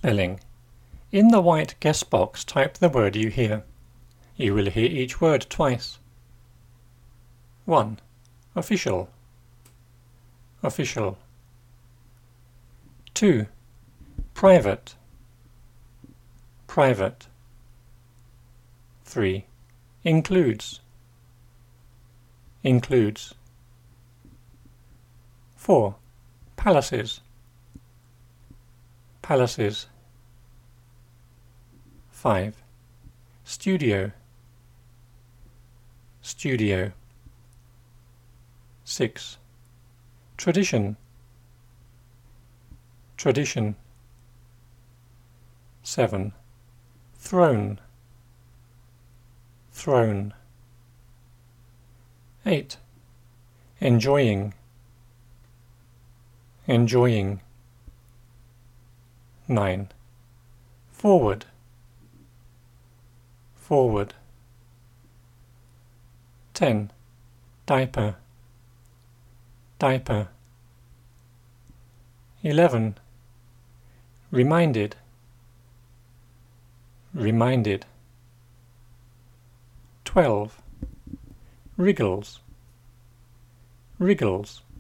Spelling. In the white guess box, type the word you hear. You will hear each word twice. 1. Official. Official. 2. Private. Private. 3. Includes. Includes. 4. Palaces. Palaces. 5. Studio. Studio. 6. Tradition. Tradition. 7. Throne. Throne. 8. Enjoying. Enjoying. 9. Forward. Forward. 10. Diaper. Diaper. 11. Reminded. Reminded. 12. Wriggles. Wriggles.